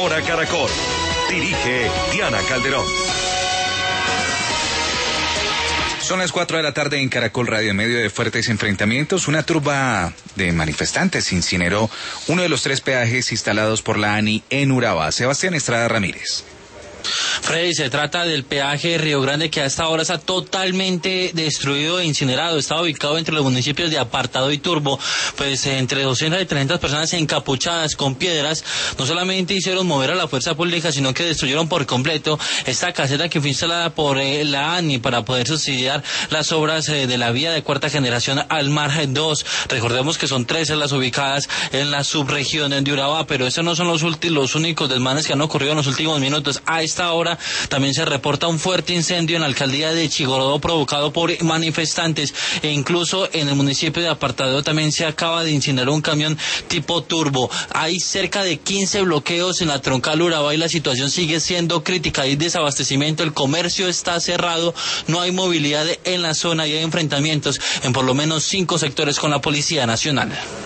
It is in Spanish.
Hora Caracol. Dirige Diana Calderón. Son las 4 de la tarde en Caracol Radio. En medio de fuertes enfrentamientos, una turba de manifestantes incineró uno de los 3 peajes instalados por la ANI en Urabá. Sebastián Estrada Ramírez. Freddy, se trata del peaje de Río Grande, que a esta hora está totalmente destruido e incinerado. Está ubicado entre los municipios de Apartado y Turbo. Pues entre 200 y 300 personas encapuchadas con piedras no solamente hicieron mover a la fuerza pública, sino que destruyeron por completo esta caseta que fue instalada por la ANI para poder subsidiar las obras de la vía de cuarta generación al Mar 2. Recordemos que son 13 las ubicadas en la subregión de Urabá, pero estos no son los únicos desmanes que han ocurrido en los últimos minutos. A esta hora también se reporta un fuerte incendio en la alcaldía de Chigorodó provocado por manifestantes, e incluso en el municipio de Apartado también se acaba de incinerar un camión tipo turbo. Hay cerca de 15 bloqueos en la troncal Urabá y la situación sigue siendo crítica. Hay desabastecimiento, el comercio está cerrado, no hay movilidad en la zona y hay enfrentamientos en por lo menos 5 sectores con la Policía Nacional.